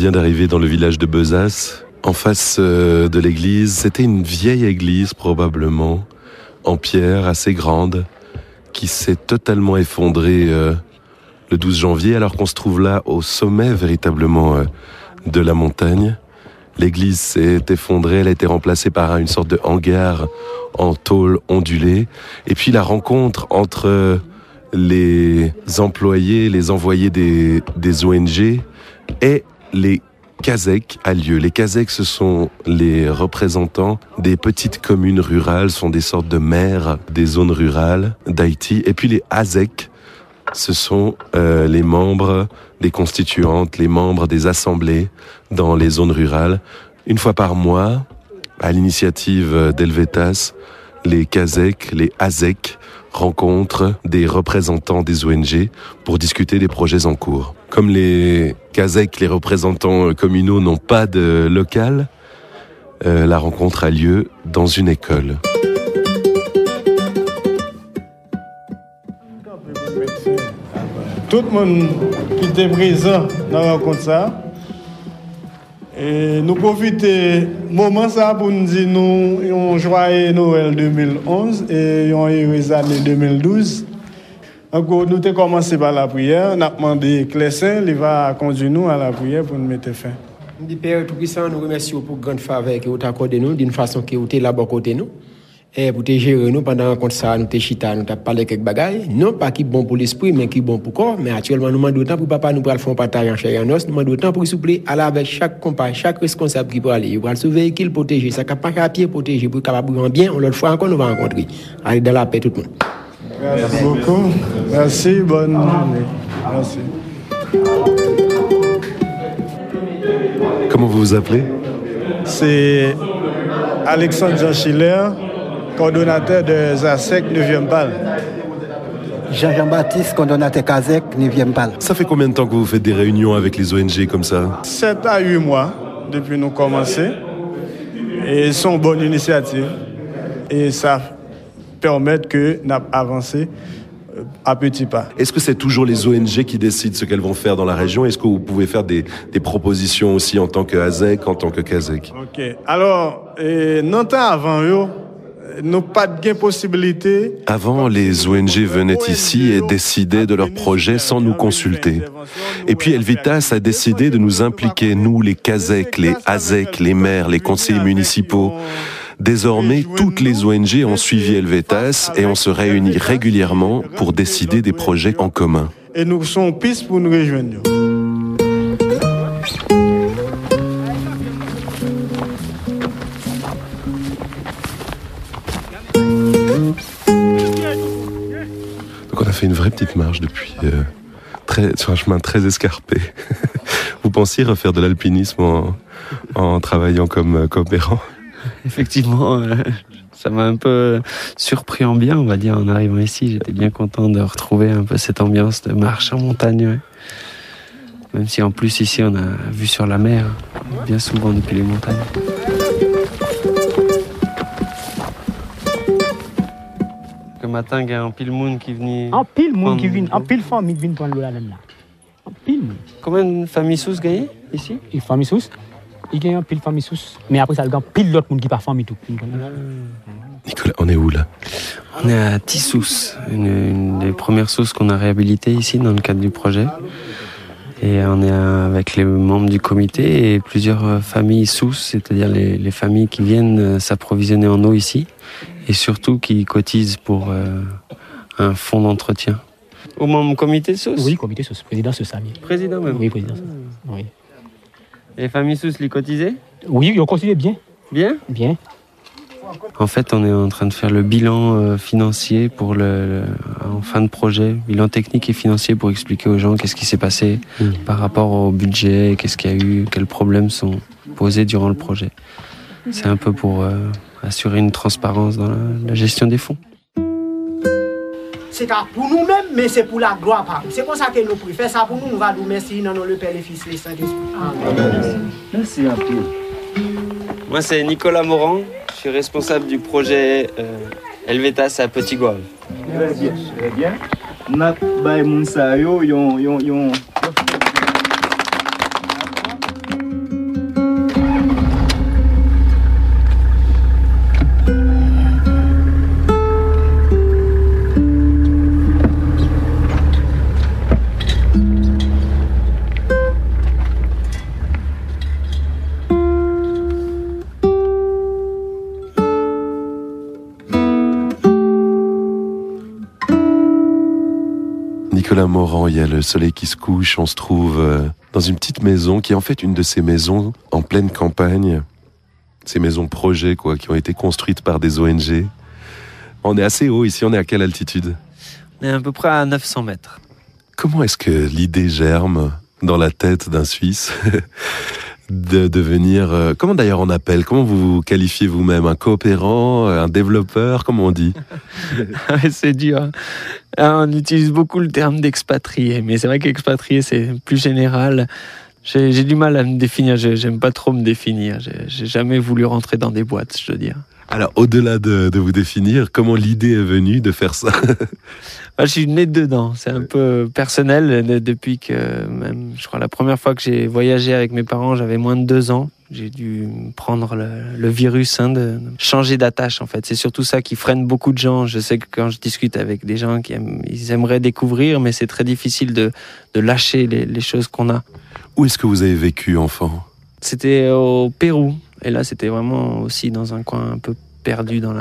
vient d'arriver dans le village de Besace. En face de l'église, c'était une vieille église probablement, en pierre assez grande, qui s'est totalement effondrée le 12 janvier, alors qu'on se trouve là au sommet véritablement de la montagne. L'église s'est effondrée, elle a été remplacée par une sorte de hangar en tôle ondulée. Et puis la rencontre entre les employés, les envoyés des ONG et les CASEC a lieu. Les CASEC, ce sont les représentants des petites communes rurales, sont des sortes de maires des zones rurales d'Haïti. Et puis les ASEC, ce sont les membres des constituantes, les membres des assemblées dans les zones rurales. Une fois par mois, à l'initiative d'Helvetas, les CASEC, les ASEC rencontrent des représentants des ONG pour discuter des projets en cours. Comme les CASEC, les représentants communaux n'ont pas de local, la rencontre a lieu dans une école. Tout le monde qui était présent dans la rencontre ça, et nous profitons moment ça pour nous dire nous un joyeux Noël 2011 et une heureuse année 2012. Encore nous avons commencé par la prière, on a demandé Clessin, il va conduire nous à la prière pour nous mettre fin. Père Tout-Puissant, nous remercions pour la grande faveur que vous avez accordée nous, d'une façon que vous êtes là-bas côté nous. Et pour te gérer nous, pendant la rencontre ça, nous te chita, nous t'avons parlé quelques bagailles. Non pas qui bon pour l'esprit, mais qui bon pour le corps. Mais actuellement, nous demandons autant pour papa, nous pour le faire partager en chair et en os. Nous demandons autant pour souffler, aller avec chaque compagnie, chaque responsable qui peut aller. Il va le véhicule protéger, ça capable à pied protéger, pour capable de bien. On l'autre fois encore, nous va rencontrer. Allez dans la paix, tout le monde. Merci beaucoup. Merci, bonne journée. Merci. Comment vous vous appelez ? C'est Alexandre Jean Schiller, coordonnateur de ZASEC 9e PAL. Jean-Baptiste, coordonnateur CASEC 9e PAL. Ça fait combien de temps que vous faites des réunions avec les ONG comme ça ? 7 à 8 mois depuis nous commencer. Et c'est une bonne initiative. Et ça permet que nous avancions à petits pas. Est-ce que c'est toujours les ONG qui décident ce qu'elles vont faire dans la région ? Est-ce que vous pouvez faire des propositions aussi en tant que ASEC, en tant que CASEC ? Ok. Alors, non temps avant eux, nous pas de possibilité. Avant, les ONG venaient ici et décidaient de leurs projets sans nous consulter. Et puis Helvetas a décidé de nous impliquer, nous, les CASEC, les ASEC, les maires, les conseillers municipaux. Désormais, toutes les ONG ont suivi Helvetas et on se réunit régulièrement pour décider des projets en commun. Et nous sommes pistes pour nous rejoindre. Donc on a fait une vraie petite marche depuis sur un chemin très escarpé. Vous pensiez refaire de l'alpinisme en travaillant comme coopérant ? Effectivement, ça m'a un peu surpris en bien, on va dire, en arrivant ici. J'étais bien content de retrouver un peu cette ambiance de marche en montagne. Ouais. Même si en plus ici on a vue sur la mer, bien souvent depuis les montagnes. Le matin, il y a un pile monde qui venait. Un pile monde qui vient, un pile famille qui vient prendre l'eau là. Un pile monde. Combien de familles sous gagnées ici ? Une famille sous. Il y a un pile famille sous. Mais après ça, il y a un pile d'autres monde qui part famille tout. Nicolas, on est où là ? On est à Tissous, une des premières sources qu'on a réhabilitées ici dans le cadre du projet. Et on est avec les membres du comité et plusieurs familles sous, c'est-à-dire les familles qui viennent s'approvisionner en eau ici et surtout qui cotisent pour un fonds d'entretien. Au membre comité sous ? Oui, comité sous, président sous. Président même ? Oui, président sous. Oui. Et les familles sous, les cotisaient ? Oui, ils ont cotisé bien. Bien ? Bien. En fait, on est en train de faire le bilan financier pour en fin de projet, bilan technique et financier pour expliquer aux gens qu'est-ce qui s'est passé par rapport au budget, qu'est-ce qu'il y a eu, quels problèmes sont posés durant le projet. C'est un peu pour assurer une transparence dans la gestion des fonds. C'est pour nous-mêmes, mais c'est pour la gloire. C'est pour ça que nous pouvons faire ça pour nous. Nous allons nous remercier dans le Père, le Fils, le Saint-Esprit. Merci à tous. Moi, c'est Nicolas Morand. Je suis responsable du projet Helvetas à Petit Goave. Très bien, très bien. N'a pas moun sa yo yon Nicolas Morand, il y a le soleil qui se couche, on se trouve dans une petite maison qui est en fait une de ces maisons en pleine campagne, ces maisons projets quoi, qui ont été construites par des ONG. On est assez haut ici, on est à quelle altitude ? On est à peu près à 900 mètres. Comment est-ce que l'idée germe dans la tête d'un Suisse de devenir... comment d'ailleurs on appelle ? Comment vous vous qualifiez vous-même ? Un coopérant ? Un développeur ? Comment on dit ? C'est dur. On utilise beaucoup le terme d'expatrié, mais c'est vrai qu'expatrié c'est plus général. J'ai du mal à me définir, j'aime pas trop me définir. J'ai jamais voulu rentrer dans des boîtes, je veux dire. Alors, au-delà de vous définir, comment l'idée est venue de faire ça ? Je suis né dedans, c'est un peu personnel depuis que, même, je crois, la première fois que j'ai voyagé avec mes parents, j'avais moins de 2 ans. J'ai dû prendre le virus, de changer d'attache en fait. C'est surtout ça qui freine beaucoup de gens. Je sais que quand je discute avec des gens ils aimeraient découvrir, mais c'est très difficile de lâcher les choses qu'on a. Où est-ce que vous avez vécu enfant ? C'était au Pérou. Et là, c'était vraiment aussi dans un coin un peu perdu dans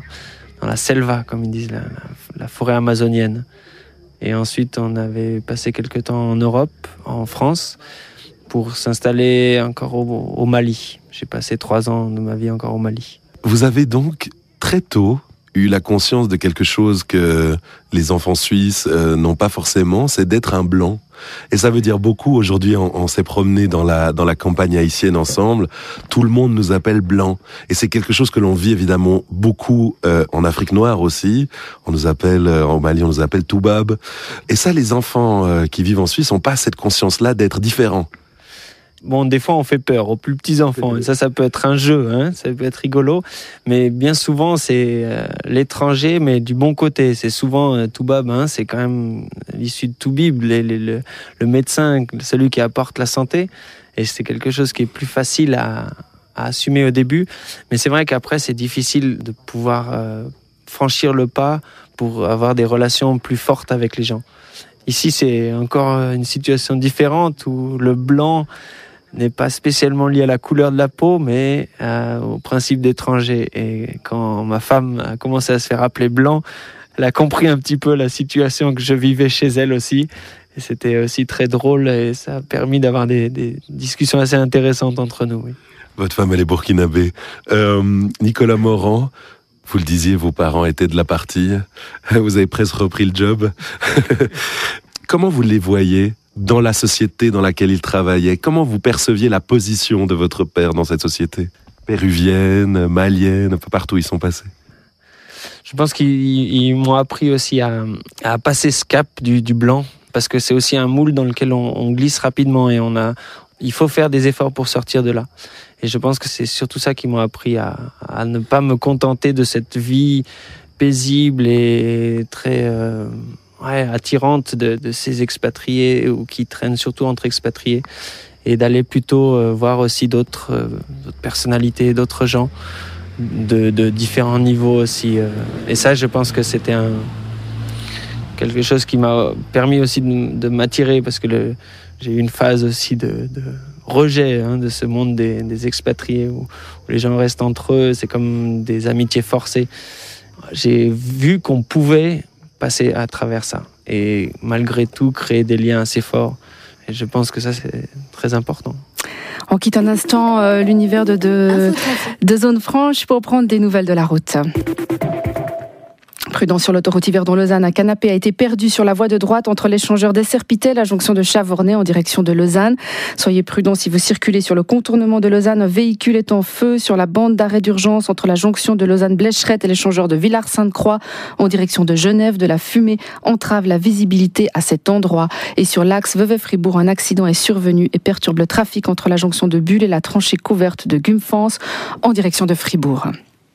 la selva, comme ils disent, la forêt amazonienne. Et ensuite, on avait passé quelques temps en Europe, en France, pour s'installer encore au Mali. J'ai passé 3 ans de ma vie encore au Mali. Vous avez donc très tôt eu la conscience de quelque chose que les enfants suisses n'ont pas forcément, c'est d'être un blanc. Et ça veut dire beaucoup. Aujourd'hui, on s'est promené dans la campagne haïtienne ensemble. Tout le monde nous appelle blanc. Et c'est quelque chose que l'on vit évidemment beaucoup en Afrique noire aussi. On nous appelle, en Mali, on nous appelle Toubab. Et ça, les enfants qui vivent en Suisse n'ont pas cette conscience-là d'être différents. Bon, des fois, on fait peur aux plus petits enfants. Et ça peut être un jeu, ça peut être rigolo. Mais bien souvent, c'est l'étranger, mais du bon côté. C'est souvent Toubab, c'est quand même l'issue de Toubib, le médecin, celui qui apporte la santé. Et c'est quelque chose qui est plus facile à assumer au début. Mais c'est vrai qu'après, c'est difficile de pouvoir franchir le pas pour avoir des relations plus fortes avec les gens. Ici, c'est encore une situation différente où le blanc n'est pas spécialement lié à la couleur de la peau, mais au principe d'étranger. Et quand ma femme a commencé à se faire appeler blanc, elle a compris un petit peu la situation que je vivais chez elle aussi. Et c'était aussi très drôle et ça a permis d'avoir des discussions assez intéressantes entre nous. Oui. Votre femme, elle est burkinabé. Nicolas Morand, vous le disiez, vos parents étaient de la partie. Vous avez presque repris le job. Comment vous les voyez dans la société dans laquelle ils travaillaient? Comment vous perceviez la position de votre père dans cette société? Péruvienne, malienne, un peu partout ils sont passés. Je pense qu'ils m'ont appris aussi à passer ce cap du blanc, parce que c'est aussi un moule dans lequel on glisse rapidement et il faut faire des efforts pour sortir de là. Et je pense que c'est surtout ça qui m'ont appris à ne pas me contenter de cette vie paisible et très attirante de ces expatriés ou qui traînent surtout entre expatriés, et d'aller plutôt voir aussi d'autres personnalités, d'autres gens de différents niveaux aussi. Et ça, je pense que c'était quelque chose qui m'a permis aussi de m'attirer, parce que j'ai eu une phase aussi de rejet de ce monde des expatriés où les gens restent entre eux, c'est comme des amitiés forcées. J'ai vu qu'on pouvait passer à travers ça et malgré tout créer des liens assez forts, et je pense que ça c'est très important. On quitte un instant l'univers de Zone Franche pour prendre des nouvelles de la route. Prudence sur l'autoroute Yverdon-Lausanne. Un canapé a été perdu sur la voie de droite entre l'échangeur d'Esserpité et la jonction de Chavornay en direction de Lausanne. Soyez prudents si vous circulez sur le contournement de Lausanne. Un véhicule est en feu sur la bande d'arrêt d'urgence entre la jonction de Lausanne-Blécherette et l'échangeur de Villars-Sainte-Croix en direction de Genève. De la fumée entrave la visibilité à cet endroit. Et sur l'axe Vevey-Fribourg, un accident est survenu et perturbe le trafic entre la jonction de Bulle et la tranchée couverte de Gumfans en direction de Fribourg.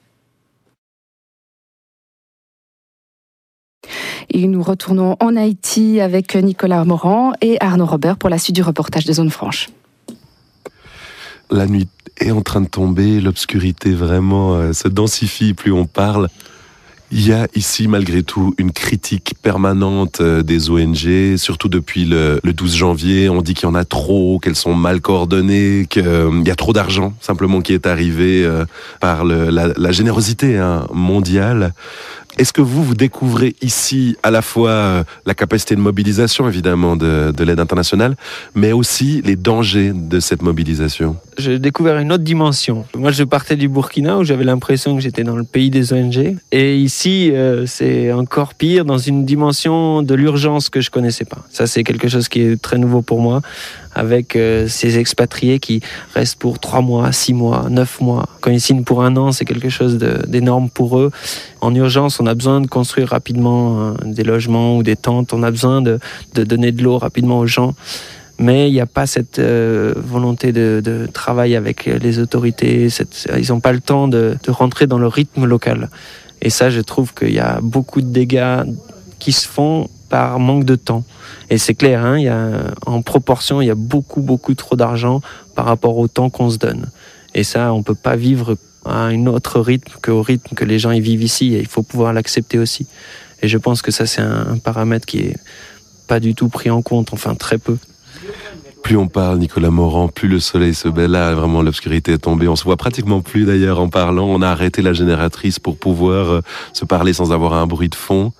Et nous retournons en Haïti avec Nicolas Morand et Arnaud Robert pour la suite du reportage de Zone Franche. La nuit est en train de tomber, l'obscurité vraiment se densifie plus on parle. Il y a ici malgré tout une critique permanente des ONG, surtout depuis le 12 janvier. On dit qu'il y en a trop, qu'elles sont mal coordonnées, qu'il y a trop d'argent simplement qui est arrivé par la générosité mondiale. Est-ce que vous découvrez ici à la fois la capacité de mobilisation, évidemment, de l'aide internationale, mais aussi les dangers de cette mobilisation? J'ai découvert une autre dimension. Moi, je partais du Burkina où j'avais l'impression que j'étais dans le pays des ONG. Et ici, c'est encore pire, dans une dimension de l'urgence que je connaissais pas. Ça, c'est quelque chose qui est très nouveau pour moi, avec ces expatriés qui restent pour 3 mois, 6 mois, 9 mois. Quand ils signent pour 1 an, c'est quelque chose d'énorme pour eux. En urgence, on a besoin de construire rapidement des logements ou des tentes. On a besoin de donner de l'eau rapidement aux gens. Mais il n'y a pas cette volonté de travail avec les autorités. Ils n'ont pas le temps de rentrer dans le rythme local. Et ça, je trouve qu'il y a beaucoup de dégâts qui se font par manque de temps. Et c'est clair, en proportion, il y a beaucoup trop d'argent par rapport au temps qu'on se donne. Et ça, on ne peut pas vivre à un autre rythme qu'au rythme que les gens y vivent ici. Et il faut pouvoir l'accepter aussi. Et je pense que ça, c'est un paramètre qui est pas du tout pris en compte, enfin très peu. Plus on parle, Nicolas Morand, plus le soleil se baisse. Là, vraiment, l'obscurité est tombée. On se voit pratiquement plus, d'ailleurs, en parlant. On a arrêté la génératrice pour pouvoir se parler sans avoir un bruit de fond.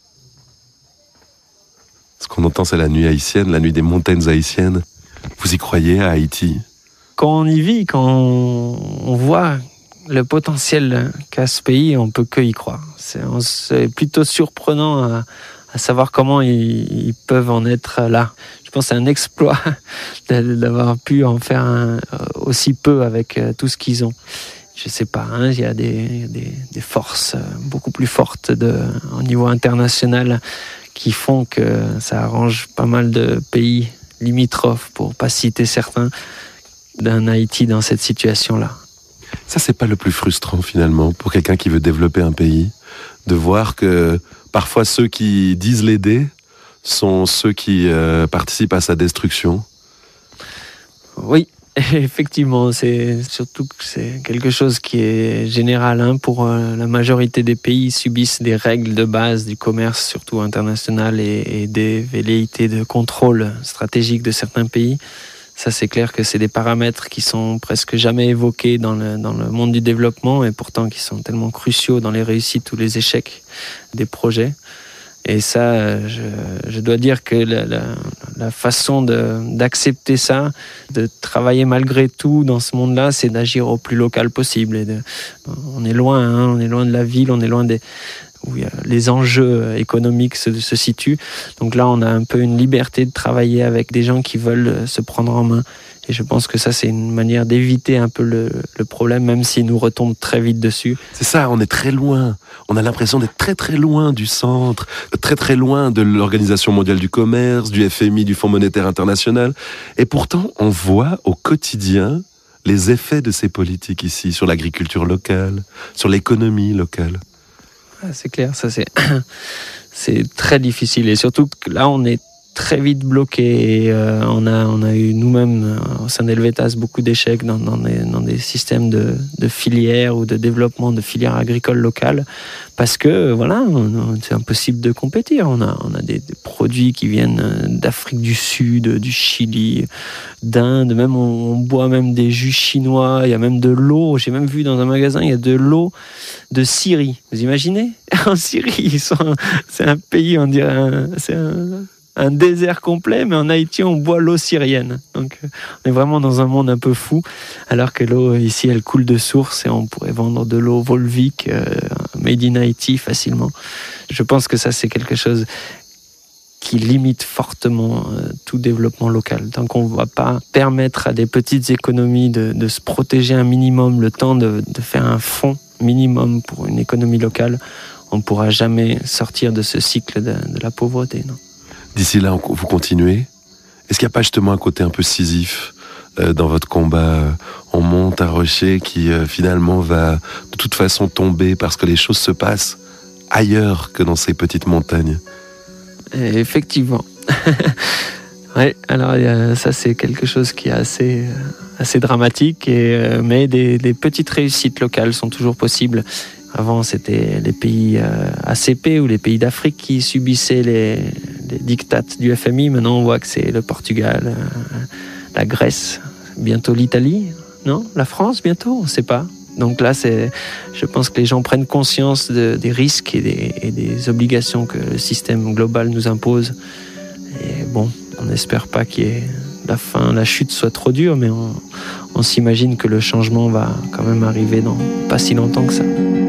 Ce qu'on entend, c'est la nuit haïtienne, la nuit des montagnes haïtiennes. Vous y croyez à Haïti? Quand on y vit, quand on voit le potentiel qu'a ce pays, on peut que y croire. C'est plutôt surprenant à savoir comment ils peuvent en être là. Je pense que c'est un exploit d'avoir pu en faire aussi peu avec tout ce qu'ils ont. Je sais pas, il y a des forces beaucoup plus fortes au niveau international qui font que ça arrange pas mal de pays limitrophes, pour pas citer certains, d'un Haïti dans cette situation-là. Ça, c'est pas le plus frustrant finalement pour quelqu'un qui veut développer un pays, de voir que parfois ceux qui disent l'aider sont ceux qui participent à sa destruction? Oui, effectivement, c'est surtout que c'est quelque chose qui est général pour la majorité des pays subissent des règles de base du commerce, surtout international, et des velléités de contrôle stratégique de certains pays. Ça, c'est clair que c'est des paramètres qui sont presque jamais évoqués dans le monde du développement et pourtant qui sont tellement cruciaux dans les réussites ou les échecs des projets. Et ça, je dois dire que la façon d'accepter ça, de travailler malgré tout dans ce monde-là, c'est d'agir au plus local possible. On est loin, on est loin de la ville, on est loin où les enjeux économiques se situent. Donc là, on a un peu une liberté de travailler avec des gens qui veulent se prendre en main. Et je pense que ça, c'est une manière d'éviter un peu le problème, même s'il nous retombe très vite dessus. C'est ça, on est très loin. On a l'impression d'être très très loin du centre, très très loin de l'Organisation mondiale du commerce, du FMI, du Fonds monétaire international. Et pourtant, on voit au quotidien les effets de ces politiques ici, sur l'agriculture locale, sur l'économie locale. C'est clair, ça c'est très difficile. Et surtout que là, on est très vite bloqué. Et on a eu nous-mêmes au sein d'Helvetas beaucoup d'échecs dans des systèmes de filières ou de développement de filières agricoles locales, parce que voilà, c'est impossible de compétir. On a des produits qui viennent d'Afrique du Sud, du Chili, d'Inde. Même on boit même des jus chinois. Il y a même de l'eau. J'ai même vu dans un magasin, il y a de l'eau de Syrie. Vous imaginez? En Syrie, c'est un pays, on dirait un désert complet, mais en Haïti, on boit l'eau syrienne. Donc, on est vraiment dans un monde un peu fou, alors que l'eau, ici, elle coule de source et on pourrait vendre de l'eau Volvic, made in Haïti, facilement. Je pense que ça, c'est quelque chose qui limite fortement tout développement local. Tant qu'on ne va pas permettre à des petites économies de se protéger un minimum, le temps de faire un fonds minimum pour une économie locale, on ne pourra jamais sortir de ce cycle de la pauvreté, non. D'ici là, vous continuez? Est-ce qu'il n'y a pas justement un côté un peu Sisyphe dans votre combat? On monte un rocher qui finalement va de toute façon tomber parce que les choses se passent ailleurs que dans ces petites montagnes. Et effectivement. Oui, alors ça c'est quelque chose qui est assez dramatique, mais des petites réussites locales sont toujours possibles. Avant, c'était les pays ACP ou les pays d'Afrique qui subissaient les dictates du FMI. Maintenant, on voit que c'est le Portugal, la Grèce, bientôt l'Italie, non? La France, bientôt, on ne sait pas. Donc là, je pense que les gens prennent conscience des risques et des obligations que le système global nous impose. Et bon, on n'espère pas qu'il y ait la chute soit trop dure, mais on s'imagine que le changement va quand même arriver dans pas si longtemps que ça.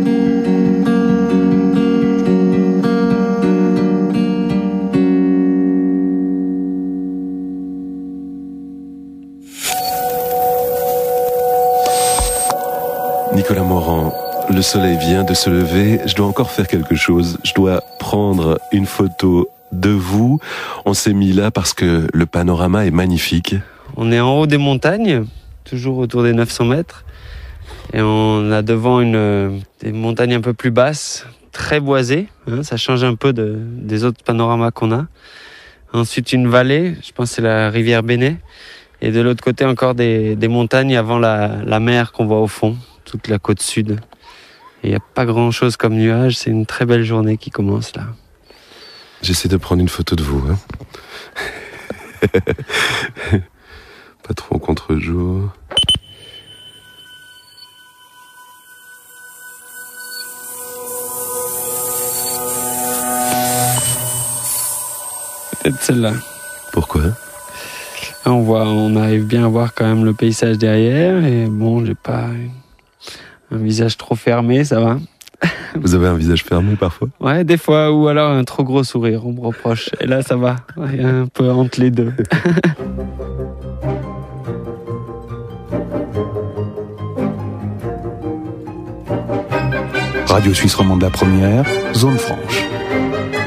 Nicolas Morand, le soleil vient de se lever, je dois encore faire quelque chose, je dois prendre une photo de vous. On s'est mis là parce que le panorama est magnifique. On est en haut des montagnes, toujours autour des 900 mètres, et on a devant des montagnes un peu plus basses, très boisées, ça change un peu des autres panoramas qu'on a. Ensuite une vallée, je pense que c'est la rivière Bénet, et de l'autre côté encore des montagnes avant la mer qu'on voit au fond. Toute la côte sud. Et il n'y a pas grand-chose comme nuage, c'est une très belle journée qui commence là. J'essaie de prendre une photo de vous. Pas trop en contre-jour. Peut-être celle-là. Pourquoi ? On arrive bien à voir quand même le paysage derrière, et bon, j'ai pas un visage trop fermé, ça va. Vous avez un visage fermé parfois ? Ouais, des fois, ou alors un trop gros sourire, on me reproche. Et là, ça va, il y a un peu entre les deux. Radio Suisse Romande, la première, zone franche.